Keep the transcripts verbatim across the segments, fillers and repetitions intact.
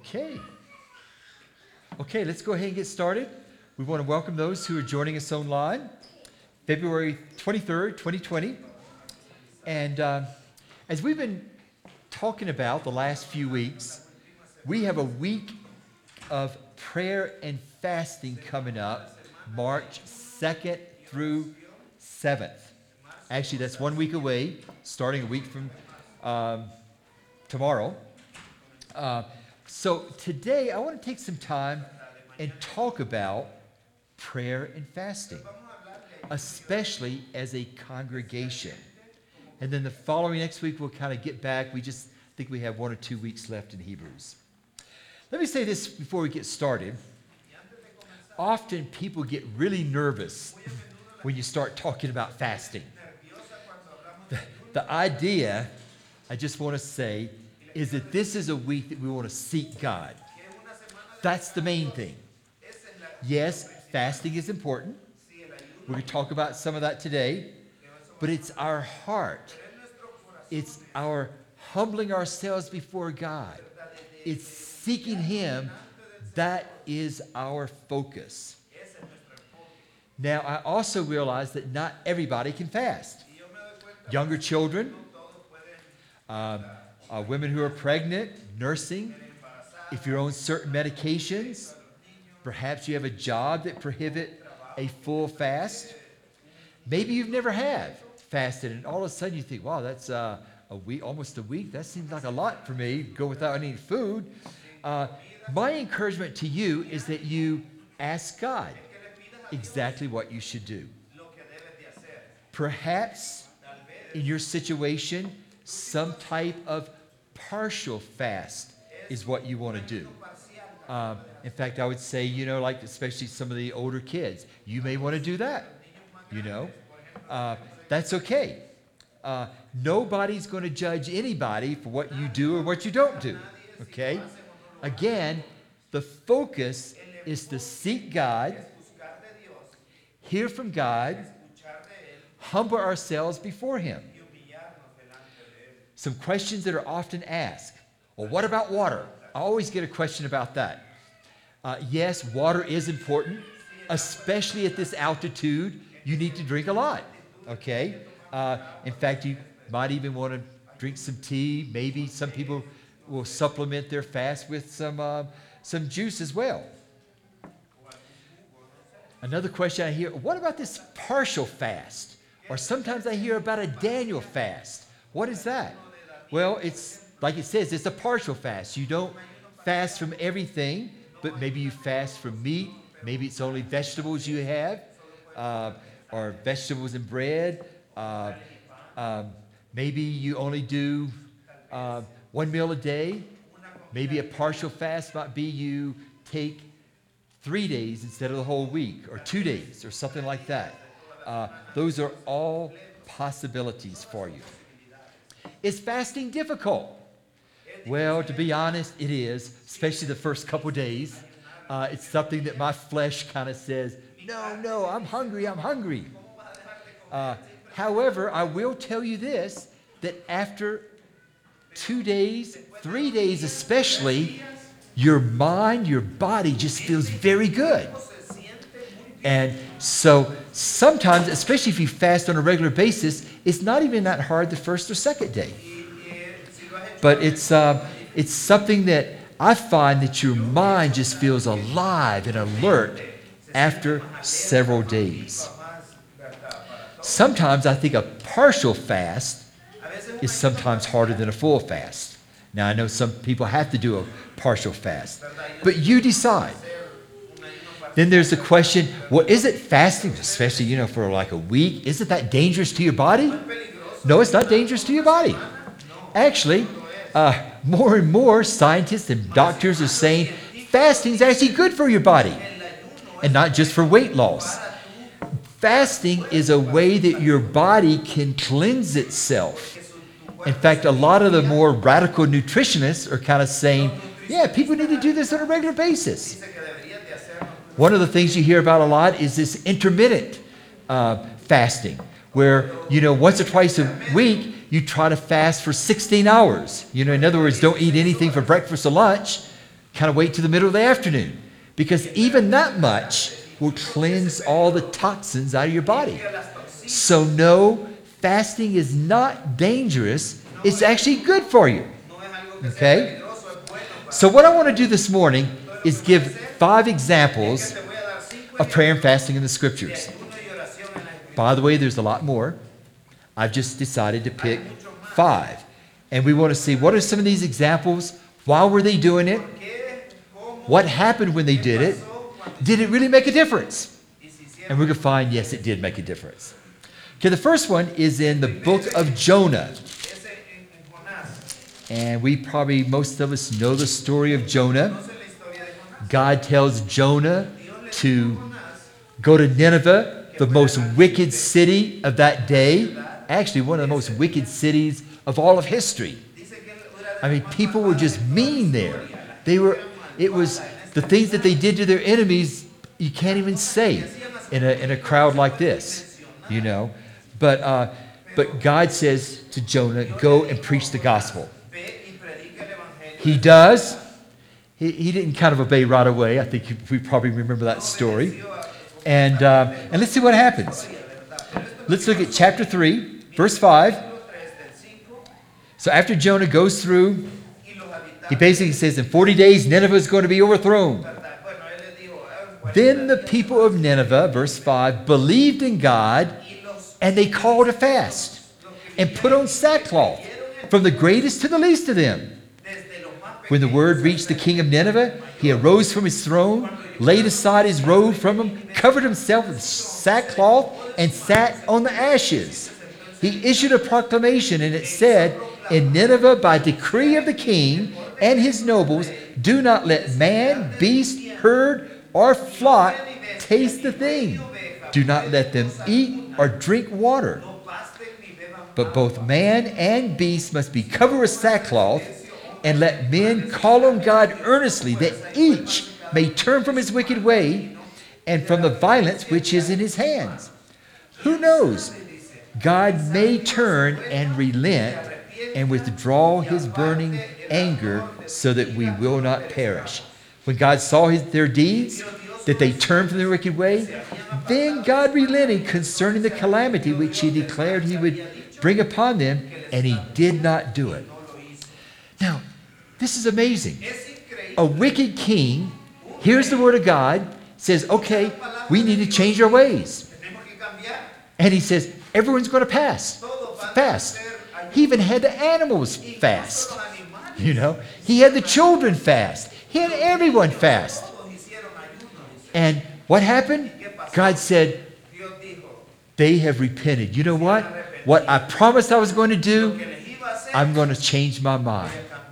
Okay. Okay, let's go ahead and get started. We want to welcome those who are joining us online, February twenty-third, twenty twenty. And uh, as we've been talking about the last few weeks, we have a week of prayer and fasting coming up, March second through seventh. Actually, that's one week away, starting a week from um, tomorrow. Uh, so today, I want to take some time and talk about prayer and fasting, especially as a congregation. And then the following next week, we'll kind of get back. We just think we have one or two weeks left in Hebrews. Let me say this before we get started. Often people get really nervous when you start talking about fasting. The, the idea, I just want to say, is that this is a week that we want to seek God. That's the main thing. Yes, fasting is important. We're going to talk about some of that today. But it's our heart. It's our humbling ourselves before God. It's seeking Him. That is our focus. Now, I also realize that not everybody can fast. Younger children, uh, uh, women who are pregnant, nursing, if you're on certain medications, perhaps you have a job that prohibit a full fast. Maybe you've never have fasted, and all of a sudden you think, wow, that's uh, a week, almost a week. That seems like a lot for me, go without any food. Uh, my encouragement to you is that you ask God exactly what you should do. Perhaps in your situation, some type of partial fast is what you want to do. Um, in fact, I would say, you know, like especially some of the older kids, you may want to do that, you know. Uh, that's okay. Uh, nobody's going to judge anybody for what you do or what you don't do, okay? Again, the focus is to seek God, hear from God, humble ourselves before Him. Some questions that are often asked. Well, what about water? I always get a question about that. Uh, yes, water is important, especially at this altitude. You need to drink a lot, okay? Uh, in fact, you might even want to drink some tea. Maybe some people will supplement their fast with some, uh, some juice as well. Another question I hear, what about this partial fast? Or sometimes I hear about a Daniel fast. What is that? Well, it's like it says, it's a partial fast. You don't fast from everything, but maybe you fast from meat. Maybe it's only vegetables you have, uh, or vegetables and bread. Uh, um, maybe you only do uh, one meal a day. Maybe a partial fast might be you take three days instead of the whole week, or two days, or something like that. Uh, those are all possibilities for you. Is fasting difficult? Well, to be honest, it is, especially the first couple days. Uh, it's something that my flesh kind of says, no, no, I'm hungry, I'm hungry. Uh, however, I will tell you this, that after two days, three days especially, your mind, your body just feels very good. And so sometimes, especially if you fast on a regular basis, it's not even that hard the first or second day. But it's uh, it's something that I find that your mind just feels alive and alert after several days. Sometimes I think a partial fast is sometimes harder than a full fast. Now I know some people have to do a partial fast, but you decide. Then there's the question, well, is it fasting, especially, you know, for like a week? Is it that dangerous to your body? No, it's not dangerous to your body. Actually, uh, more and more scientists and doctors are saying fasting is actually good for your body and not just for weight loss. Fasting is a way that your body can cleanse itself. In fact, a lot of the more radical nutritionists are kind of saying, yeah, people need to do this on a regular basis. One of the things you hear about a lot is this intermittent uh, fasting, where, you know, once or twice a week, you try to fast for sixteen hours. You know, in other words, don't eat anything for breakfast or lunch. kind of wait to the middle of the afternoon, because even that much will cleanse all the toxins out of your body. So no, fasting is not dangerous. It's actually good for you. Okay? So what I want to do this morning is give five examples of prayer and fasting in the scriptures. By the way, there's a lot more. I've just decided to pick five. And we want to see what are some of these examples. Why were they doing it? What happened when they did it? Did it really make a difference? And we're going to find, yes, it did make a difference. Okay, the first one is in the book of Jonah. And we probably, most of us know the story of Jonah. God tells Jonah to go to Nineveh, the most wicked city of that day. Actually, one of the most wicked cities of all of history. I mean, people were just mean there. They were, it was, the things that they did to their enemies, you can't even say in a, in a crowd like this, you know. But, uh, but God says to Jonah, go and preach the gospel. He does. He, he didn't kind of obey right away. I think we probably remember that story. And, uh, and let's see what happens. Let's look at chapter three, verse five. So after Jonah goes through, he basically says in forty days, Nineveh is going to be overthrown. Then the people of Nineveh, verse five, believed in God, and they called a fast and put on sackcloth, from the greatest to the least of them. When the word reached the king of Nineveh, he arose from his throne, laid aside his robe from him, covered himself with sackcloth, and sat on the ashes. He issued a proclamation, and it said, in Nineveh, by decree of the king and his nobles, do not let man, beast, herd, or flock taste the thing. Do not let them eat or drink water. But both man and beast must be covered with sackcloth, and let men call on God earnestly, that each may turn from his wicked way and from the violence which is in his hands. Who knows? God may turn and relent and withdraw his burning anger so that we will not perish. When God saw his, their deeds, that they turned from their wicked way, then God relented concerning the calamity which he declared he would bring upon them, and he did not do it. Now, this is amazing. A wicked king hears the word of God, says, okay, we need to change our ways. And he says, everyone's going to pass, fast. He even had the animals fast. You know, he had the children fast. He had everyone fast. And what happened? God said, they have repented. You know what? What I promised I was going to do, I'm going to change my mind.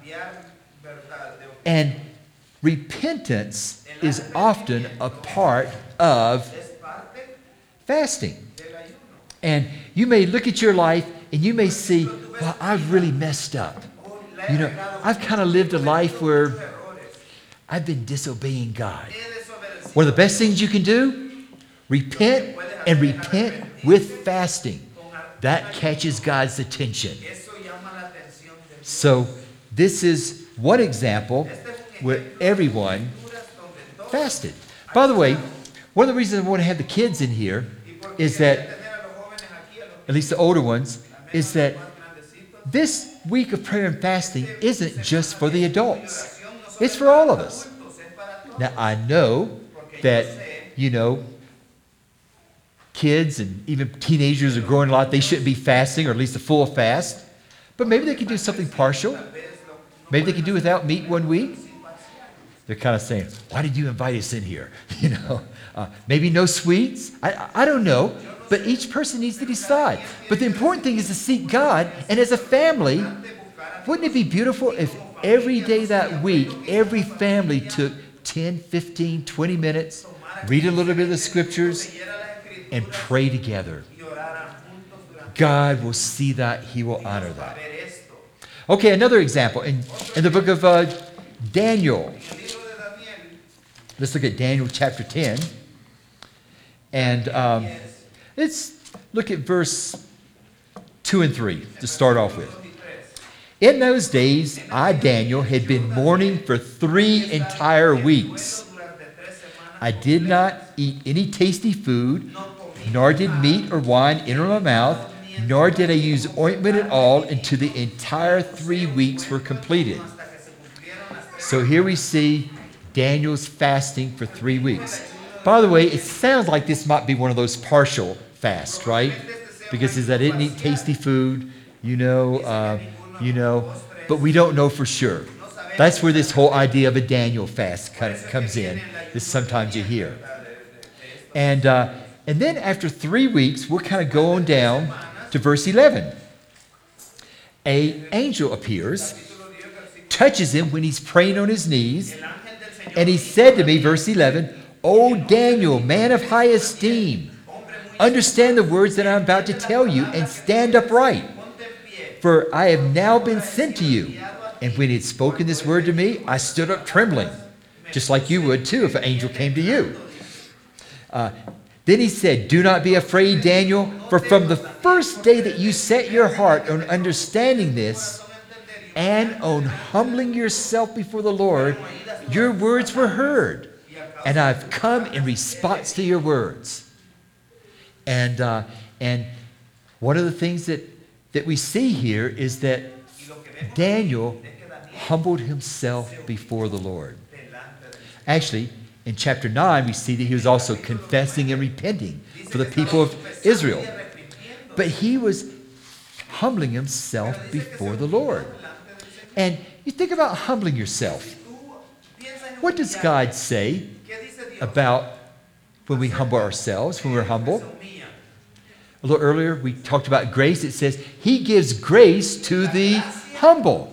And repentance is often a part of fasting. And you may look at your life and you may see, well, I've really messed up. You know, I've kind of lived a life where I've been disobeying God. One of the best things you can do, repent, and repent with fasting. That catches God's attention. So this is one example where everyone fasted. By the way, one of the reasons I want to have the kids in here is that, at least the older ones, is that this week of prayer and fasting isn't just for the adults. It's for all of us. Now, I know that, you know, kids and even teenagers are growing a lot. They shouldn't be fasting, or at least a full fast. But maybe they could do something partial. Maybe they could do without meat one week. They're kind of saying, why did you invite us in here? You know, uh, maybe no sweets. I, I don't know. But each person needs to decide. But the important thing is to seek God. And as a family, wouldn't it be beautiful if every day that week, every family took ten, fifteen, twenty minutes, read a little bit of the scriptures, and pray together? God will see that. He will honor that. Okay, another example. In, in the book of uh, Daniel. Let's look at Daniel chapter ten. And um, let's look at verse two and three to start off with. In those days, I, Daniel, had been mourning for three entire weeks. I did not eat any tasty food, nor did meat or wine enter my mouth, nor did I use ointment at all until the entire three weeks were completed. So here we see Daniel's fasting for three weeks. By the way, it sounds like this might be one of those partial fasts, right? Because it says I didn't eat tasty food, you know, uh, you know, but we don't know for sure. That's where this whole idea of a Daniel fast kind of comes in, that sometimes you hear. And, uh, and then after three weeks, we're kind of going down to verse eleven. An angel appears, touches him when he's praying on his knees, and he said to me, verse eleven, O Daniel, man of high esteem, understand the words that I'm about to tell you and stand upright. For I have now been sent to you. And when he had spoken this word to me, I stood up trembling, just like you would too if an angel came to you. Uh, then he said, do not be afraid, Daniel, for from the first day that you set your heart on understanding this and on humbling yourself before the Lord, your words were heard, and I've come in response to your words. And, uh, and one of the things that, that we see here is that Daniel humbled himself before the Lord. Actually, in chapter nine, we see that he was also confessing and repenting for the people of Israel. But he was humbling himself before the Lord. And you think about humbling yourself. What does God say about when we humble ourselves, when we're humble? A little earlier, we talked about grace. It says, he gives grace to the humble.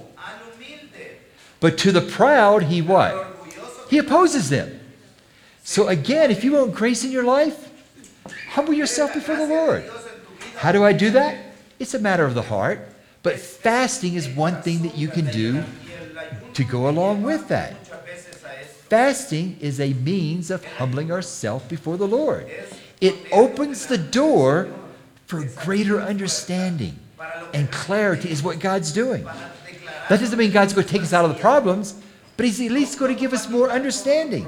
But to the proud, he what? He opposes them. So again, if you want grace in your life, humble yourself before the Lord. How do I do that? It's a matter of the heart. But fasting is one thing that you can do to go along with that. Fasting is a means of humbling ourselves before the Lord. It opens the door for greater understanding and clarity is what God's doing. That doesn't mean God's going to take us out of the problems, but he's at least going to give us more understanding.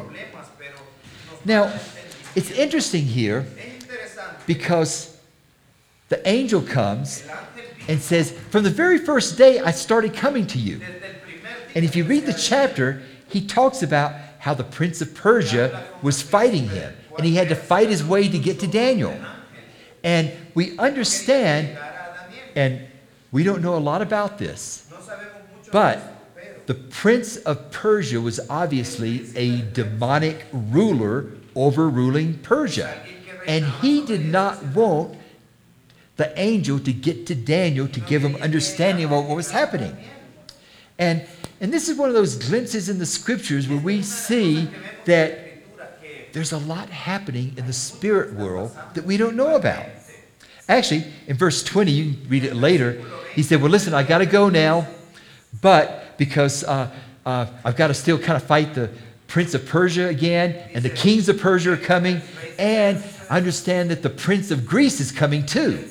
Now, it's interesting here because the angel comes and says, from the very first day I started coming to you. And if you read the chapter, he talks about how the prince of Persia was fighting him, and he had to fight his way to get to Daniel. And we understand, and we don't know a lot about this, but the prince of Persia was obviously a demonic ruler overruling Persia. And he did not want the angel to get to Daniel to give him understanding of what was happening. And, and this is one of those glimpses in the scriptures where we see that there's a lot happening in the spirit world that we don't know about. Actually, in verse twenty, you can read it later, he said, well, listen, I got to go now, but because uh, uh, I've got to still kind of fight the prince of Persia again, and the kings of Persia are coming, and I understand that the prince of Greece is coming too.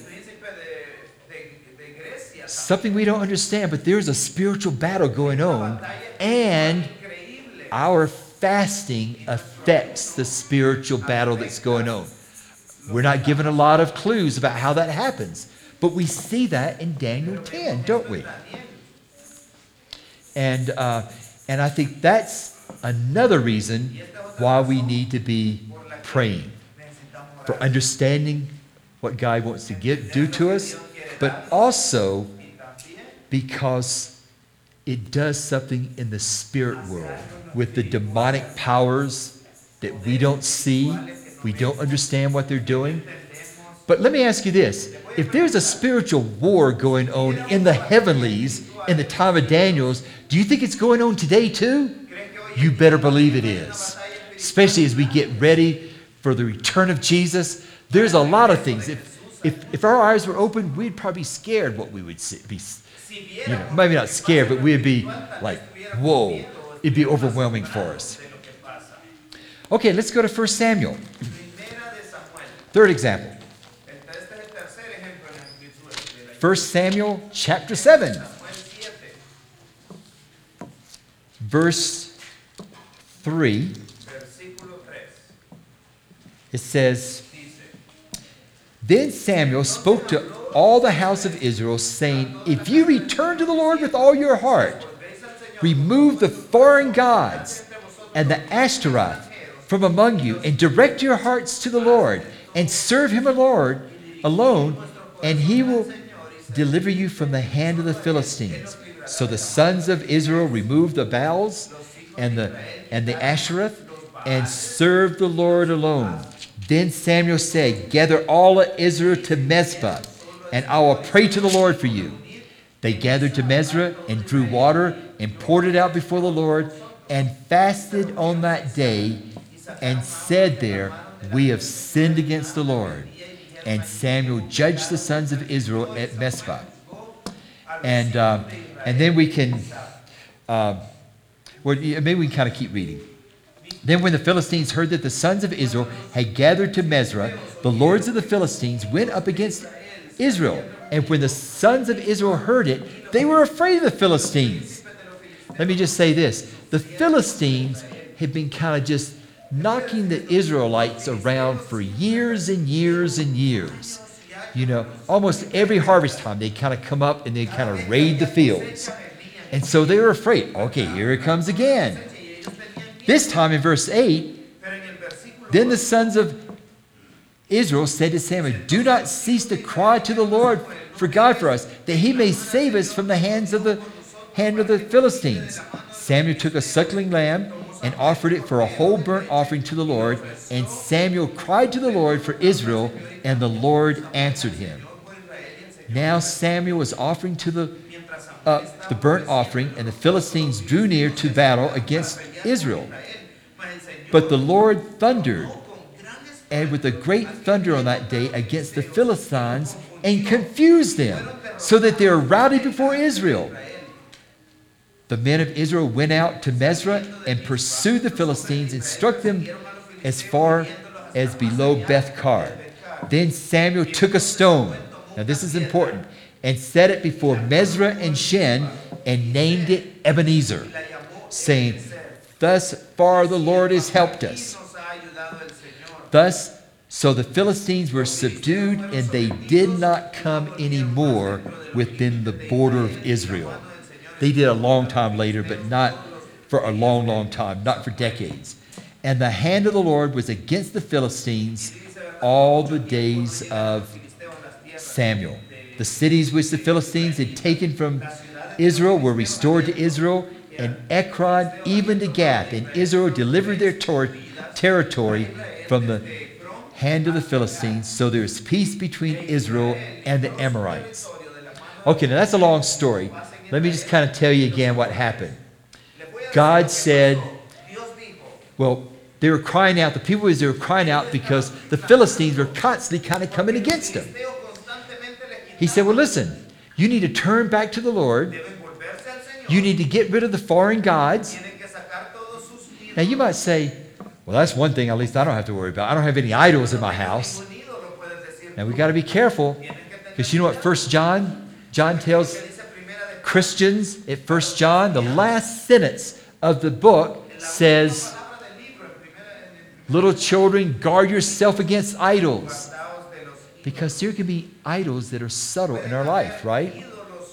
Something we don't understand, but there's a spiritual battle going on, and our fasting affects the spiritual battle that's going on. We're not given a lot of clues about how that happens, but we see that in Daniel ten, don't we? And, uh, and I think that's another reason why we need to be praying, for understanding what God wants to give, do to us, but also because it does something in the spirit world with the demonic powers that we don't see. We don't understand what they're doing. But let me ask you this. If there's a spiritual war going on in the heavenlies in the time of Daniel's, do you think it's going on today too? You better believe it is. Especially as we get ready for the return of Jesus. There's a lot of things. If, if, if our eyes were open, we'd probably be scared what we would see, be, you know, maybe not scared, but we'd be like, whoa, it'd be overwhelming for us. Okay, let's go to First Samuel. Third example. First Samuel chapter seven. verse three, it says, then Samuel spoke to all the house of Israel, saying, if you return to the Lord with all your heart, remove the foreign gods and the Ashtaroth from among you, and direct your hearts to the Lord, and serve him Lord alone, and he will deliver you from the hand of the Philistines. So the sons of Israel removed the Baals and the and the Ashereth, and served the Lord alone. Then Samuel said, gather all of Israel to Mizpah, and I will pray to the Lord for you. They gathered to Mizpah and drew water and poured it out before the Lord, and fasted on that day, and said there, we have sinned against the Lord. And Samuel judged the sons of Israel at Mizpah. And um, and then we can, uh, well, maybe we can kind of keep reading. Then when the Philistines heard that the sons of Israel had gathered to Mizpah, the lords of the Philistines went up against Israel. And when the sons of Israel heard it, they were afraid of the Philistines. Let me just say this. The Philistines had been kind of just knocking the Israelites around for years and years and years. You know, almost every harvest time they'd kind of come up and they'd kind of raid the fields. And so they were afraid. Okay, here it comes again. This time in verse eight, then the sons of Israel said to Samuel, do not cease to cry to the Lord for God for us, that he may save us from the hands of the hand of the Philistines. Samuel took a suckling lamb and offered it for a whole burnt offering to the Lord. And Samuel cried to the Lord for Israel, and the Lord answered him. Now Samuel was offering to the uh, the burnt offering, and the Philistines drew near to battle against Israel. But the Lord thundered, and with a great thunder on that day against the Philistines, and confused them, so that they were routed before Israel. The men of Israel went out to Mizpah and pursued the Philistines and struck them as far as below Beth-kar. Then Samuel took a stone, now this is important, and set it before Mizpah and Shen, and named it Ebenezer, saying, thus far the Lord has helped us. Thus, so the Philistines were subdued, and they did not come any more within the border of Israel. They did a long time later, but not for a long, long time, not for decades. And the hand of the Lord was against the Philistines all the days of Samuel. The cities which the Philistines had taken from Israel were restored to Israel, and Ekron even to Gath. And Israel delivered their tor- territory from the hand of the Philistines. So there is peace between Israel and the Amorites. Okay, now that's a long story. Let me just kind of tell you again what happened. God said, well, they were crying out, the people of Israel were crying out because the Philistines were constantly kind of coming against them. He said, well, listen, you need to turn back to the Lord. You need to get rid of the foreign gods. Now you might say, well, that's one thing at least I don't have to worry about. I don't have any idols in my house. Now we got to be careful, because you know what First John, John tells Christians at First John, the last sentence of the book says, little children, guard yourself against idols. Because there can be idols that are subtle in our life, right?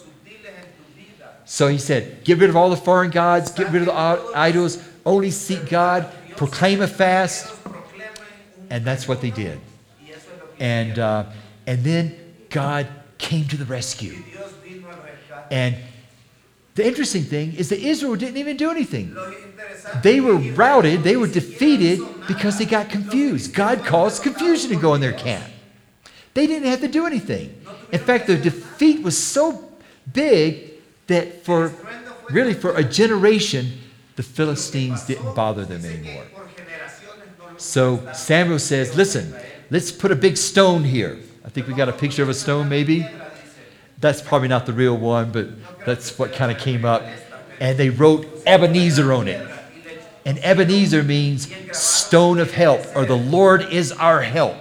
So he said, get rid of all the foreign gods, get rid of the idols, only seek God, proclaim a fast. And that's what they did. And, uh, and then God came to the rescue. And the interesting thing is that Israel didn't even do anything. They were routed, they were defeated because they got confused. God caused confusion to go in their camp. They didn't have to do anything. In fact, the defeat was so big that for really for a generation, the Philistines didn't bother them anymore. So Samuel says, listen, let's put a big stone here. I think we got a picture of a stone maybe. That's probably not the real one, but that's what kind of came up. And they wrote Ebenezer on it. And Ebenezer means stone of help, or the Lord is our help.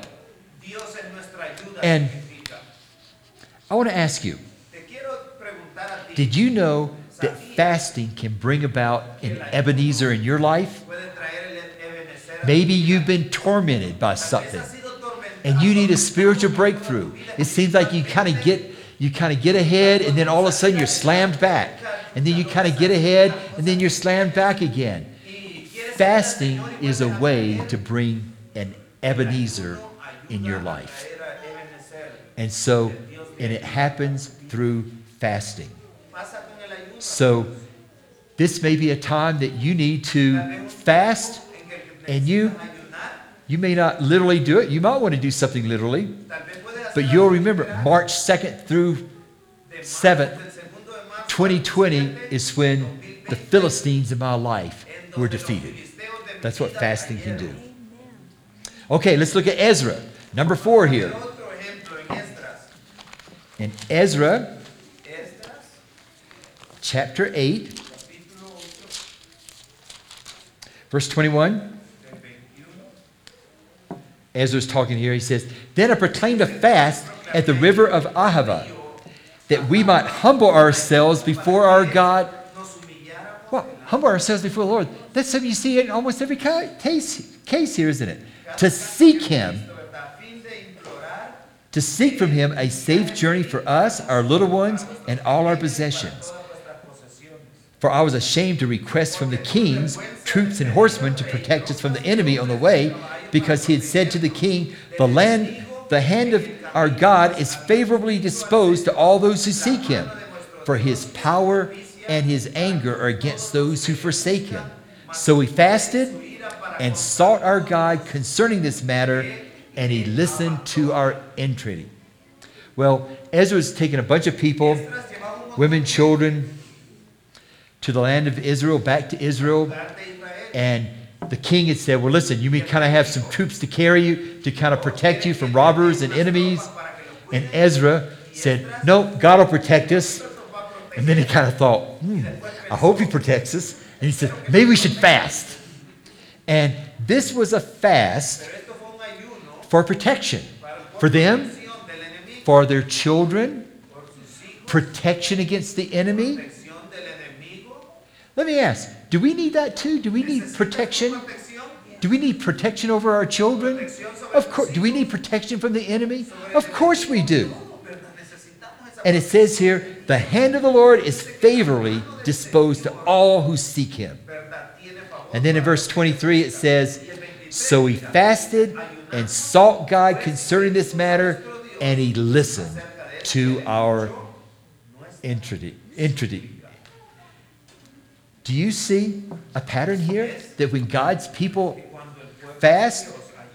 And I want to ask you, did you know that fasting can bring about an Ebenezer in your life. Maybe you've been tormented by something and you need a spiritual breakthrough. It seems like you kind of get you kind of get ahead and then all of a sudden you're slammed back. And then you kind of get ahead and then you're slammed back again. Fasting is a way to bring an Ebenezer in your life. And so, and it happens through fasting. So, this may be a time that you need to fast, and you you may not literally do it. You might want to do something literally, but you'll remember March second through seventh, twenty twenty is when the Philistines in my life were defeated. That's what fasting can do. Okay, let's look at Ezra, number four here. In Ezra, chapter eight, verse twenty-one. Ezra's talking here. He says, "Then I proclaimed a fast at the river of Ahava, that we might humble ourselves before our God." Well, humble ourselves before the Lord. That's something you see in almost every case, case here, isn't it? To seek Him. To seek from Him a safe journey for us, our little ones, and all our possessions. For I was ashamed to request from the kings troops and horsemen to protect us from the enemy on the way, because he had said to the king, the land, the hand of our God is favorably disposed to all those who seek Him, for His power and His anger are against those who forsake Him. So we fasted and sought our God concerning this matter, and He listened to our entreaty. Well, Ezra's taken a bunch of people, women, children, to the land of Israel, back to Israel, and the king had said, well, listen, you may kind of have some troops to carry you, to kind of protect you from robbers and enemies. And Ezra said, no, God will protect us. And then he kind of thought, hmm, I hope He protects us. And he said, maybe we should fast. And this was a fast for protection. For them, for their children, protection against the enemy. Let me ask, do we need that too? Do we need protection? Do we need protection over our children? Of course. Do we need protection from the enemy? Of course we do. And it says here, the hand of the Lord is favorably disposed to all who seek Him. And then in verse twenty-three it says, so we fasted and sought God concerning this matter, and He listened to our entreaty. entreaty. Do you see a pattern here that when God's people fast,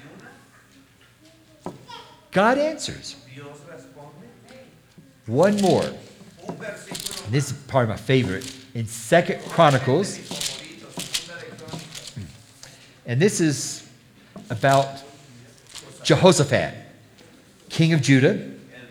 God answers? One more. And this is probably my favorite. In Second Chronicles. And this is about Jehoshaphat, king of Judah.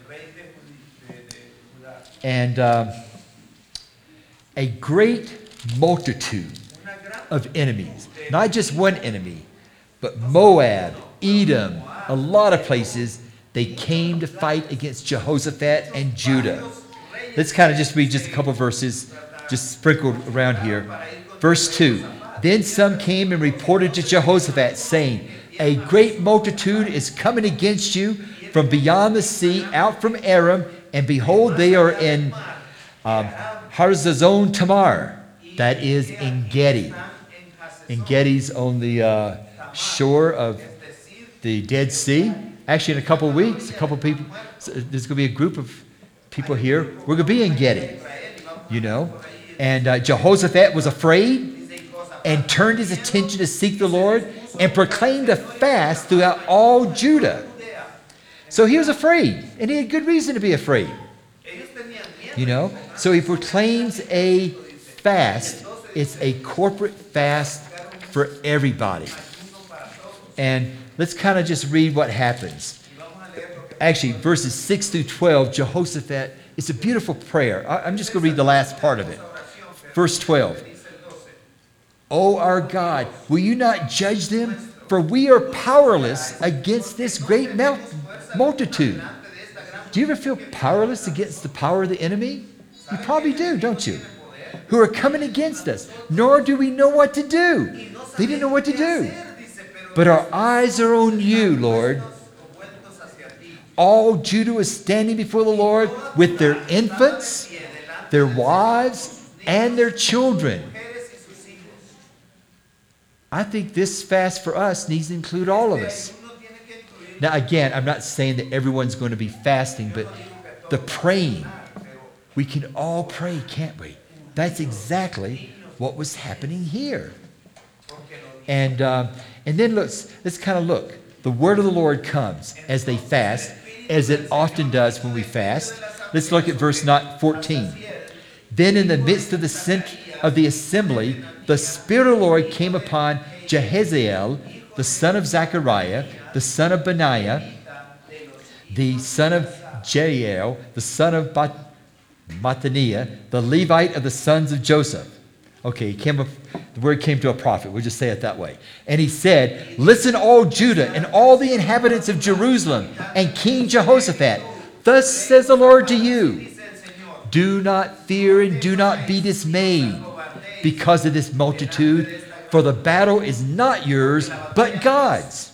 And um, a great multitude of enemies. Not just one enemy, but Moab, Edom, a lot of places, they came to fight against Jehoshaphat and Judah. Let's kind of just read just a couple verses, just sprinkled around here. Verse two, then some came and reported to Jehoshaphat, saying, a great multitude is coming against you from beyond the sea, out from Aram, and behold, they are in um, Harzazon Tamar. That is En Gedi. En Gedi's on the uh, shore of the Dead Sea. Actually, in a couple of weeks, a couple of people, so there's going to be a group of people here. We're going to be in Gedi, you know. And uh, Jehoshaphat was afraid and turned his attention to seek the Lord and proclaimed a fast throughout all Judah. So he was afraid, and he had good reason to be afraid, you know. So he proclaims a fast. It's a corporate fast for everybody. And let's kind of just read what happens. Actually, verses six through twelve, Jehoshaphat, it's a beautiful prayer. I'm just going to read the last part of it. Verse twelve. O our God, will you not judge them? For we are powerless against this great multitude. Do you ever feel powerless against the power of the enemy? You probably do, don't you? who are coming against us, nor do we know what to do. They didn't know what to do. But our eyes are on you, Lord. All Judah was standing before the Lord with their infants, their wives, and their children. I think this fast for us needs to include all of us. Now, again, I'm not saying that everyone's going to be fasting, but the praying, we can all pray, can't we? That's exactly what was happening here. And uh, and then let's let's kind of look. The word of the Lord comes as they fast, as it often does when we fast. Let's look at verse fourteen. Then in the midst of the cent- of the assembly, the Spirit of the Lord came upon Jehaziel, the son of Zechariah, the son of Benaiah, the son of Jeiel, the son of Bat- Mattaniah, the Levite of the sons of Joseph. Okay, he came up, the word came to a prophet. We'll just say it that way. And he said, listen, all Judah and all the inhabitants of Jerusalem and King Jehoshaphat. Thus says the Lord to you, do not fear and do not be dismayed because of this multitude, for the battle is not yours, but God's.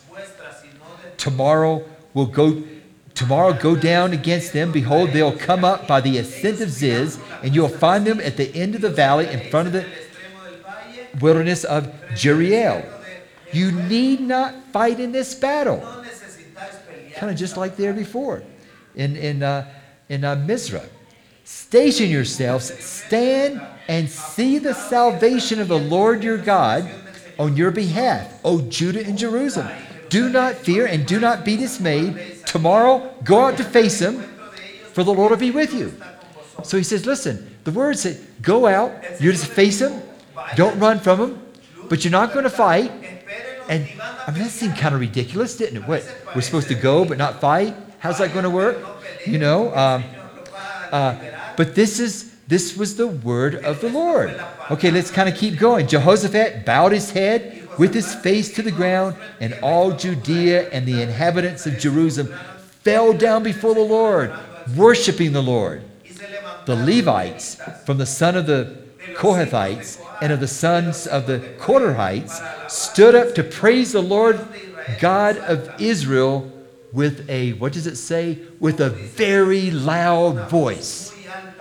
Tomorrow will go Tomorrow go down against them. Behold, they'll come up by the ascent of Ziz, and you'll find them at the end of the valley in front of the wilderness of Jeriel. You need not fight in this battle. Kind of just like there before in, in, uh, in uh, Mizrah. Station yourselves, stand and see the salvation of the Lord your God on your behalf, O Judah and Jerusalem. Do not fear and do not be dismayed. Tomorrow, go out to face him, for the Lord will be with you. So he says, listen, the word said, go out, you're to face him, don't run from him, but you're not going to fight. And I mean, that seemed kind of ridiculous, didn't it? What, we're supposed to go but not fight? How's that going to work? You know, um, uh, but this is this was the word of the Lord. Okay, let's kind of keep going. Jehoshaphat bowed his head with his face to the ground, and all Judea and the inhabitants of Jerusalem fell down before the Lord, worshiping the Lord. The Levites from the son of the Kohathites and of the sons of the Korahites stood up to praise the Lord God of Israel with a, what does it say? With a very loud voice.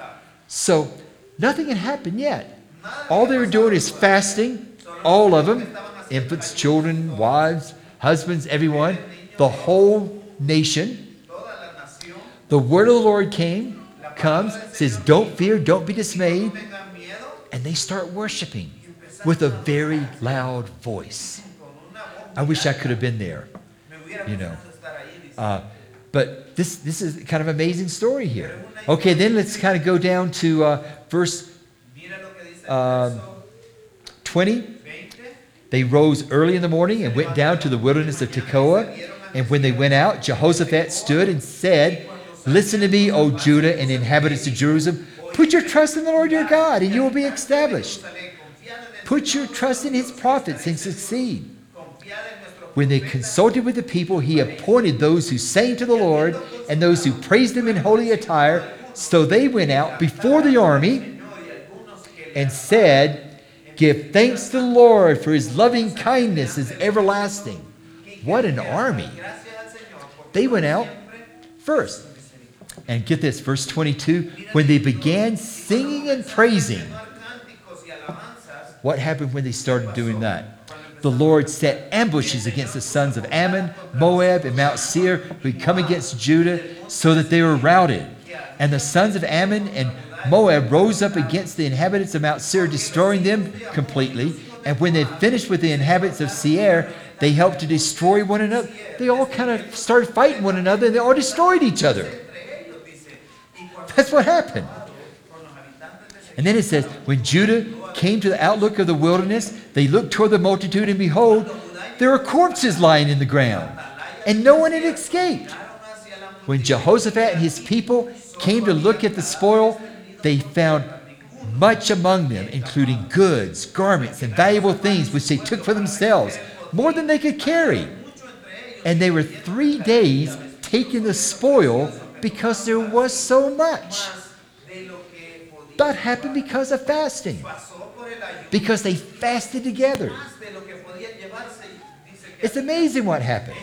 So nothing had happened yet. All they were doing is fasting, all of them, infants, children, wives, husbands, everyone, the whole nation. The word of the Lord came, comes, says, don't fear, don't be dismayed. And they start worshiping with a very loud voice. I wish I could have been there, you know. Uh, but this, this is kind of an amazing story here. Okay, then let's kind of go down to uh, verse um, twenty. They rose early in the morning and went down to the wilderness of Tekoa. And when they went out, Jehoshaphat stood and said, listen to me, O Judah and inhabitants of Jerusalem. Put your trust in the Lord your God, and you will be established. Put your trust in his prophets and succeed. When they consulted with the people, he appointed those who sang to the Lord and those who praised him in holy attire. So they went out before the army and said, give thanks to the Lord, for his loving kindness is everlasting. What an army. They went out first. And get this, verse twenty-two, when they began singing and praising. What happened when they started doing that? The Lord set ambushes against the sons of Ammon, Moab, and Mount Seir, who had come against Judah, so that they were routed. And the sons of Ammon and Moab rose up against the inhabitants of Mount Seir, destroying them completely. And when they finished with the inhabitants of Seir, they helped to destroy one another. They all kind of started fighting one another, and they all destroyed each other. That's what happened. And then it says, when Judah came to the outlook of the wilderness, they looked toward the multitude, and behold, there were corpses lying in the ground, and no one had escaped. When Jehoshaphat and his people came to look at the spoil, they found much among them, including goods, garments, and valuable things which they took for themselves, more than they could carry. And they were three days taking the spoil because there was so much. That happened because of fasting. Because they fasted together. It's amazing what happened.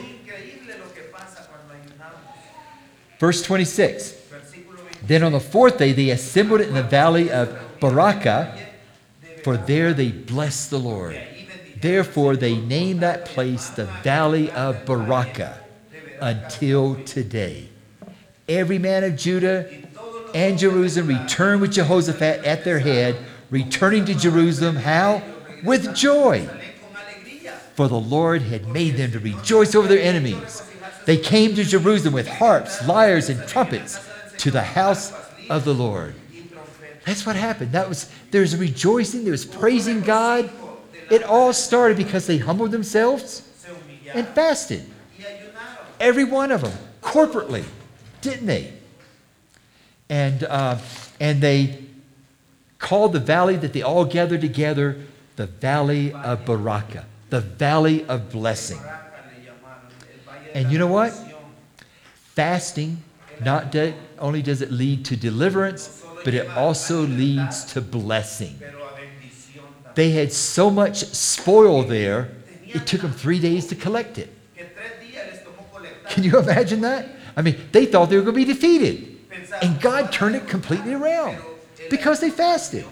Verse twenty-six. Then on the fourth day they assembled in the valley of Baraka, for there they blessed the Lord. Therefore they named that place the Valley of Baraka until today. Every man of Judah and Jerusalem returned with Jehoshaphat at their head, returning to Jerusalem, how? With joy. For the Lord had made them to rejoice over their enemies. They came to Jerusalem with harps, lyres, and trumpets to the house of the Lord. That's what happened. That was, there's rejoicing, there was praising God. It all started because they humbled themselves and fasted. Every one of them, corporately, didn't they? And, uh, and they called the valley that they all gathered together the Valley of Baraka, the Valley of Blessing. And you know what? Fasting, not de- only does it lead to deliverance, but it also leads to blessing. They had so much spoil there, it took them three days to collect it. Can you imagine that? I mean, they thought they were going to be defeated. And God turned it completely around because they fasted.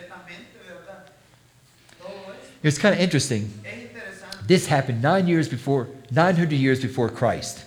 It's kind of interesting. This happened nine years before, nine hundred years before Christ.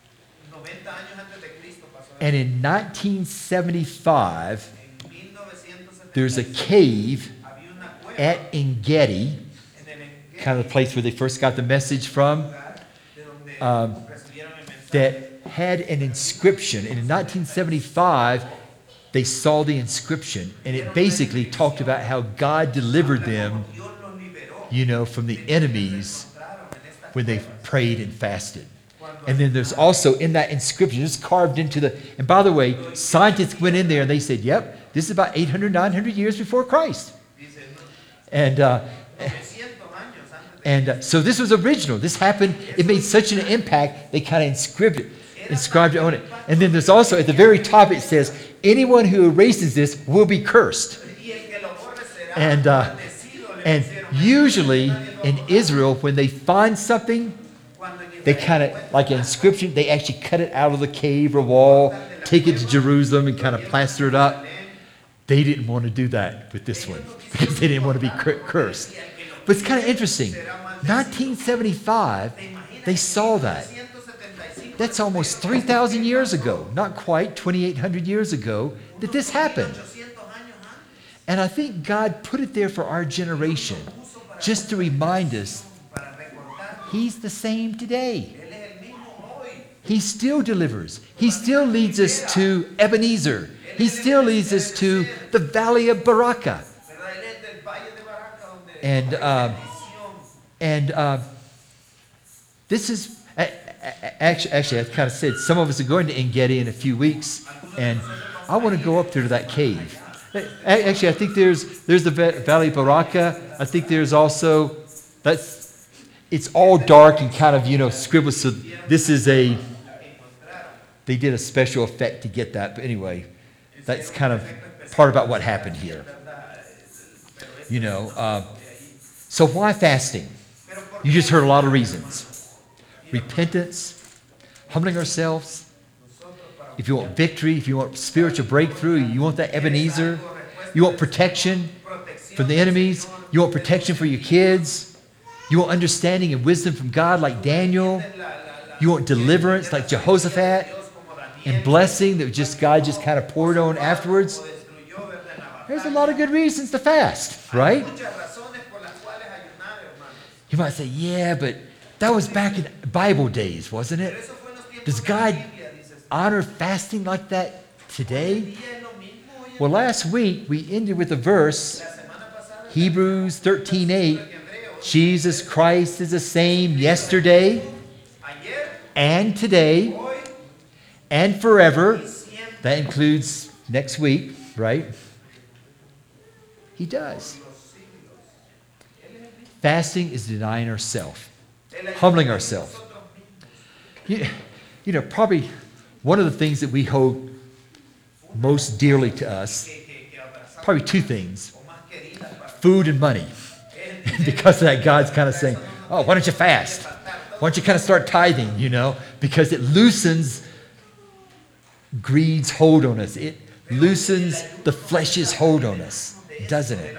And in nineteen seventy-five, there's a cave at En-Gedi, kind of the place where they first got the message from, um, that had an inscription. And in nineteen seventy-five, they saw the inscription, and it basically talked about how God delivered them, you know, from the enemies when they prayed and fasted. And then there's also in that inscription, it's carved into the, and by the way, scientists went in there and they said, yep, this is about eight hundred, nine hundred years before Christ. And uh, and uh, so this was original. This happened, it made such an impact, they kind of inscribed it, inscribed it on it. And then there's also, at the very top it says, anyone who erases this will be cursed. And, uh, and usually in Israel, when they find something, they kind of, like an inscription, they actually cut it out of the cave or wall, take it to Jerusalem and kind of plaster it up. They didn't want to do that with this one because they didn't want to be cursed. But it's kind of interesting. nineteen seventy-five, they saw that. That's almost three thousand years ago, not quite twenty-eight hundred years ago, that this happened. And I think God put it there for our generation, just to remind us, He's the same today. He still delivers. He still leads us to Ebenezer. He still leads us to the Valley of Baraka. And uh, and uh, this is, actually, actually, I kind of said, some of us are going to En-Gedi in a few weeks, and I want to go up there to that cave. Actually, I think there's there's the Valley of Baraka. I think there's also, that's, it's all dark and kind of, you know, scribbled. So this is a, they did a special effect to get that. But anyway, that's kind of part about what happened here. You know, uh, so why fasting? You just heard a lot of reasons. Repentance, humbling ourselves. If you want victory, if you want spiritual breakthrough, you want that Ebenezer, you want protection from the enemies, you want protection for your kids, you want understanding and wisdom from God like Daniel, you want deliverance like Jehoshaphat, and blessing that just God just kind of poured on afterwards. There's a lot of good reasons to fast, right? You might say, yeah, but that was back in Bible days, wasn't it? Does God honor fasting like that today? Well, last week we ended with a verse, Hebrews thirteen eight. Jesus Christ is the same yesterday and today and forever. That includes next week, right? He does. Fasting is denying ourselves, humbling ourselves. You, you know, probably one of the things that we hold most dearly to us probably two things: food and money. Because of that, God's kind of saying, "Oh, why don't you fast? Why don't you kind of start tithing?" You know, because it loosens greed's hold on us. It loosens the flesh's hold on us, doesn't it?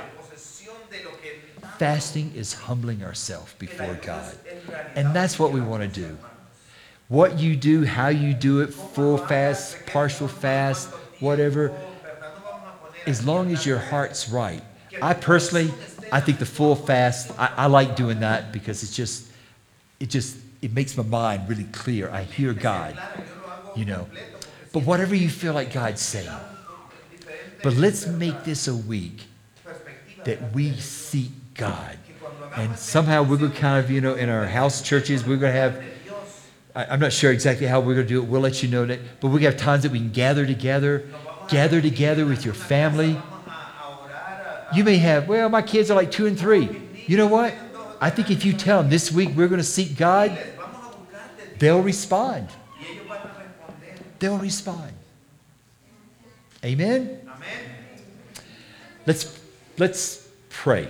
Fasting is humbling ourselves before God. And that's what we want to do. What you do, how you do it, full fast, partial fast, whatever, as long as your heart's right. I personally, I think the full fast, I, I like doing that because it's just, it just, it makes my mind really clear. I hear God, you know. But whatever you feel like God's saying. But let's make this a week that we seek God. And somehow we're going to kind of, you know, in our house churches, we're going to have, I, I'm not sure exactly how we're going to do it. We'll let you know that. But we have times that we can gather together, gather together with your family. You may have, well, my kids are like two and three. You know what? I think if you tell them this week we're going to seek God, they'll respond. They'll respond. Amen? Let's, let's pray.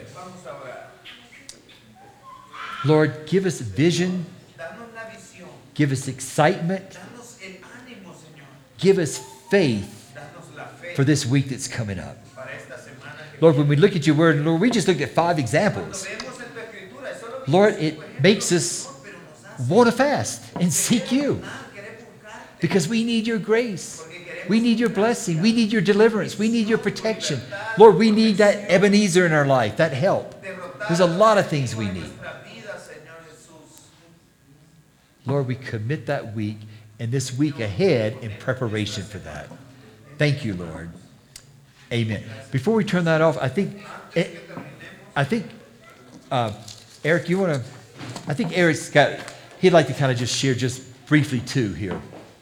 Lord, give us vision. Give us excitement. Give us faith for this week that's coming up. Lord, when we look at your word, Lord, we just looked at five examples. Lord, it makes us want to fast and seek you because we need your grace. We need your blessing. We need your deliverance. We need your protection. Lord, we need that Ebenezer in our life, that help. There's a lot of things we need. Lord, we commit that week and this week ahead in preparation for that. Thank you, Lord. Amen. Before we turn that off, I think, I think, uh, Eric, you want to, I think Eric's got, he'd like to kind of just share just briefly too here.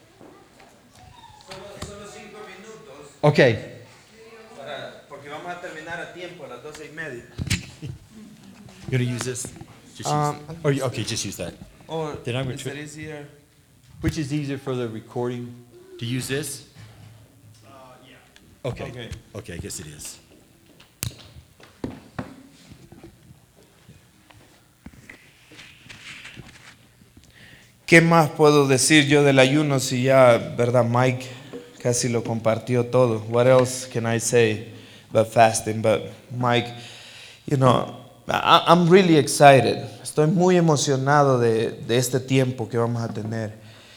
Okay. You're going to use this? Just Um, use, or, you- okay, just use that. Or Then I'm gonna is try- it easier? Which is easier for the recording? To use this? Uh, yeah. Okay. Okay. Okay, I guess it is. ¿Qué más puedo decir yo del ayuno si ya, verdad, Mike casi lo compartió todo? What else can I say about fasting? But Mike, you know, I, I'm really excited. Estoy muy emocionado de, de este tiempo que vamos a tener.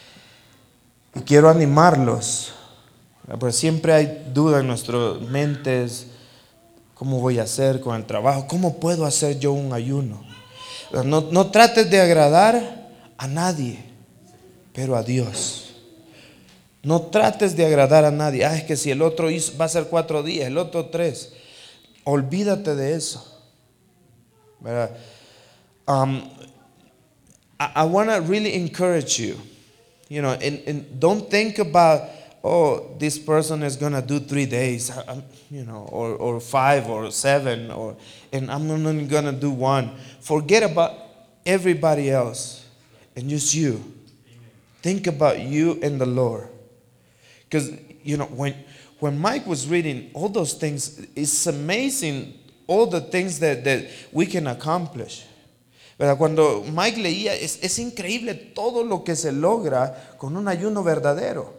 Y quiero animarlos. Pues siempre hay duda en nuestras mentes. ¿Cómo voy a hacer con el trabajo? ¿Cómo puedo hacer yo un ayuno? No, no trates de agradar a nadie, pero a Dios. No trates de agradar a nadie. Ah, es que si el otro hizo, va a ser cuatro días, el otro tres. Olvídate de eso. ¿Verdad? Um, I, I want to really encourage you. You know, and, and don't think about, oh, this person is going to do three days, I'm, you know, or, or five or seven, or, and I'm only going to do one. Forget about everybody else and just you. Amen. Think about you and the Lord. Because, you know, when, when Mike was reading all those things, it's amazing all the things that, that we can accomplish. ¿Verdad? Cuando Mike leía, es, es increíble todo lo que se logra con un ayuno verdadero.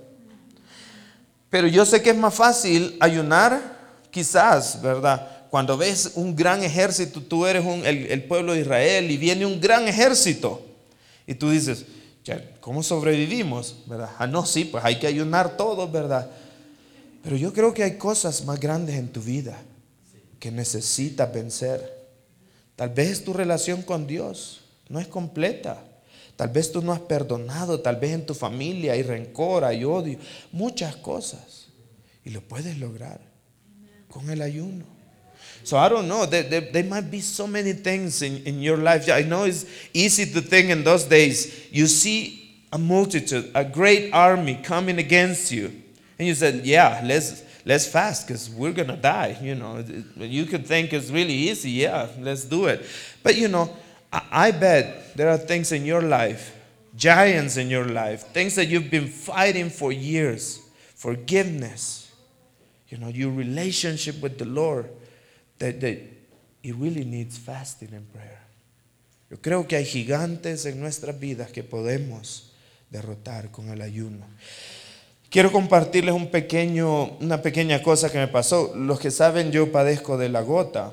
Pero yo sé que es más fácil ayunar, quizás, ¿verdad? Cuando ves un gran ejército, tú eres un, el, el pueblo de Israel y viene un gran ejército. Y tú dices, ¿cómo sobrevivimos? ¿Verdad? Ah, no, sí, pues hay que ayunar todos, ¿verdad? Pero yo creo que hay cosas más grandes en tu vida que necesitas vencer. Tal vez tu relación con Dios no es completa. Tal vez tú no has perdonado. Tal vez en tu familia hay rencor, hay odio. Muchas cosas. Y lo puedes lograr con el ayuno. So I don't know. There, there, there might be so many things in, in your life. I know it's easy to think in those days. You see a multitude, a great army coming against you. And you said, yeah, let's Let's fast because we're going to die. You know, you could think it's really easy. Yeah, let's do it. But, you know, I, I bet there are things in your life, giants in your life, things that you've been fighting for years, forgiveness. you know, your relationship with the Lord, that, that it really needs fasting and prayer. Yo creo que hay gigantes en nuestras vidas que podemos derrotar con el ayuno. Quiero compartirles un pequeño, una pequeña cosa que me pasó. Los que saben, yo padezco de la gota.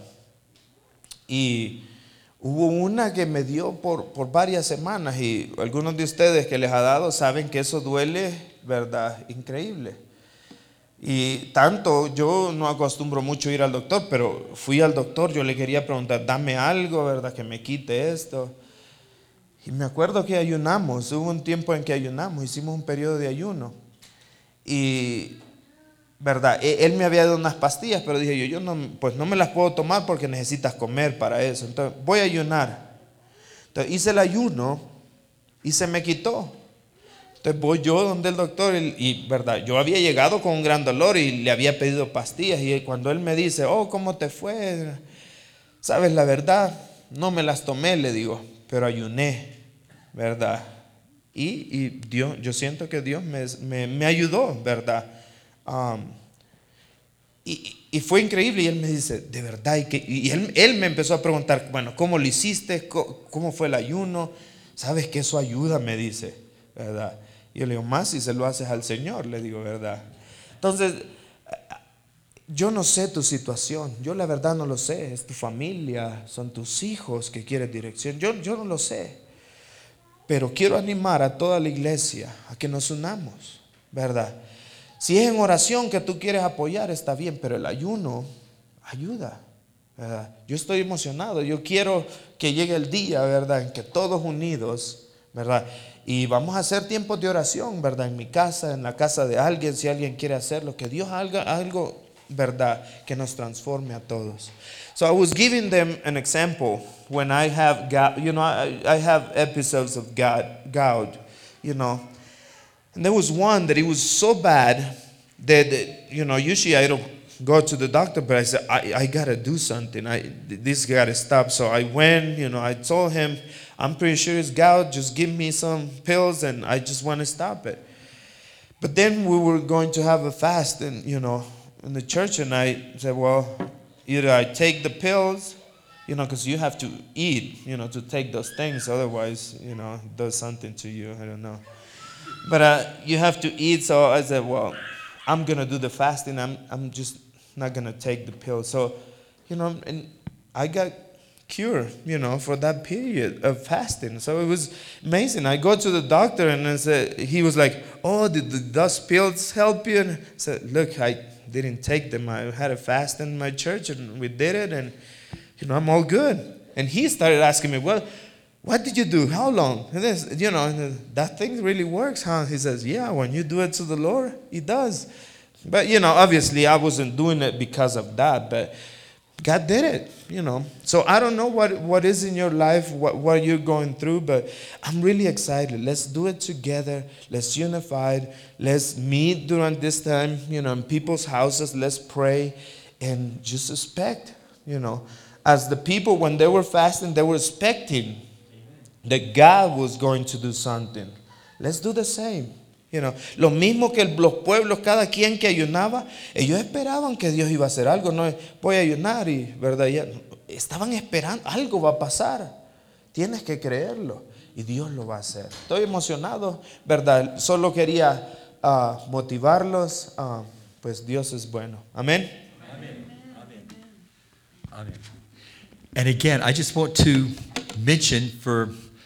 Y hubo una que me dio por, por varias semanas. Y algunos de ustedes que les ha dado saben que eso duele, ¿verdad? Increíble. Y tanto, yo no acostumbro mucho ir al doctor, pero fui al doctor, yo le quería preguntar, dame algo, ¿verdad? Que me quite esto. Y me acuerdo que ayunamos, hubo un tiempo en que ayunamos, hicimos un periodo de ayuno. Y, ¿verdad? Él me había dado unas pastillas, pero dije yo, yo no, pues no me las puedo tomar porque necesitas comer para eso. Entonces, voy a ayunar. Entonces, hice el ayuno y se me quitó. Entonces, voy yo donde el doctor y, y, ¿verdad? Yo había llegado con un gran dolor y le había pedido pastillas. Y cuando él me dice, oh, ¿cómo te fue? ¿Sabes la verdad? No me las tomé, le digo, pero ayuné, ¿verdad? Y, y Dios, yo siento que Dios me, me, me ayudó, ¿verdad? Um, y, y fue increíble. Y él me dice, de verdad. Y, que, y él, él me empezó a preguntar, bueno, ¿cómo lo hiciste? ¿Cómo, cómo fue el ayuno? ¿Sabes que eso ayuda? Me dice, ¿verdad? Y yo le digo, más si se lo haces al Señor, le digo, ¿verdad? Entonces, yo no sé tu situación. Yo la verdad no lo sé. Es tu familia, son tus hijos que quieren dirección. Yo, yo no lo sé. Pero quiero animar a toda la iglesia a que nos unamos, ¿verdad? Si es en oración que tú quieres apoyar, está bien, pero el ayuno ayuda, ¿verdad? Yo estoy emocionado, yo quiero que llegue el día, ¿verdad? En que todos unidos, ¿verdad? Y vamos a hacer tiempos de oración, ¿verdad? En mi casa, en la casa de alguien, si alguien quiere hacerlo, que Dios haga algo, ¿verdad? Que nos transforme a todos. So I was giving them an example when I have, you know, I, I have episodes of gout, gout, you know. And there was one that it was so bad that, that, you know, usually I don't go to the doctor, but I said, I, I got to do something. I, this got to stop. So I went, you know, I told him, I'm pretty sure it's gout. Just give me some pills and I just want to stop it. But then we were going to have a fast and, you know, in the church, and I said, well, either I take the pills, you know, because you have to eat, you know, to take those things. Otherwise, you know, it does something to you. I don't know. But uh, you have to eat. So I said, well, I'm going to do the fasting. I'm, I'm just not going to take the pills. So, you know, and I got cured, you know, for that period of fasting. So it was amazing. I go to the doctor and I said, he was like, oh, did the, those pills help you? And I said, look, I didn't take them. I had a fast in my church and we did it and, you know, I'm all good. And he started asking me, well, what did you do? How long? And this, you know, that thing really works, huh? He says, yeah, when you do it to the Lord, it does. But, you know, obviously I wasn't doing it because of that, but God did it, you know. So I don't know what, what is in your life, what, what you're going through, but I'm really excited. Let's do it together. Let's unify. Let's meet during this time, you know, in people's houses. Let's pray and just expect, you know. As the people, when they were fasting, they were expecting that God was going to do something. Let's do the same. You know, lo mismo que el, los pueblos, cada quien que ayunaba, ellos esperaban que Dios iba a hacer algo. No, voy a ayunar y, ¿verdad? Ya, estaban esperando, algo va a pasar. Tienes que creerlo y Dios lo va a hacer. Estoy emocionado, ¿verdad? Solo quería uh, motivarlos. Uh, pues Dios es bueno. Amén. Amen. Amen. Amen. And again, I just want to mention for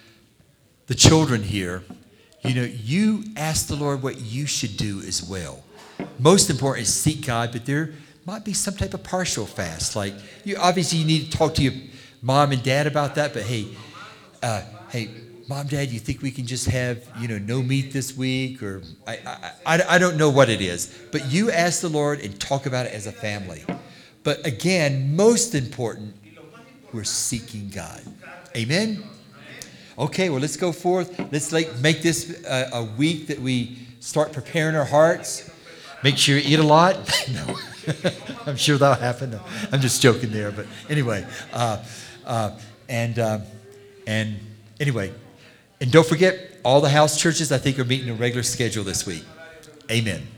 the children here, you know, you ask the Lord what you should do as well. Most important is seek God, but there might be some type of partial fast. Like, you obviously you need to talk to your mom and dad about that, but hey, uh, hey, mom, dad, you think we can just have, you know, no meat this week? Or I, I, I, I don't know what it is, but you ask the Lord and talk about it as a family. But again, most important, we're seeking God. Amen? Okay, well, let's go forth. Let's like make this a, a week that we start preparing our hearts. Make sure you eat a lot. No, I'm sure that'll happen. No, I'm just joking there. But anyway, uh, uh, and um, and anyway, and don't forget, all the house churches I think are meeting a regular schedule this week. Amen.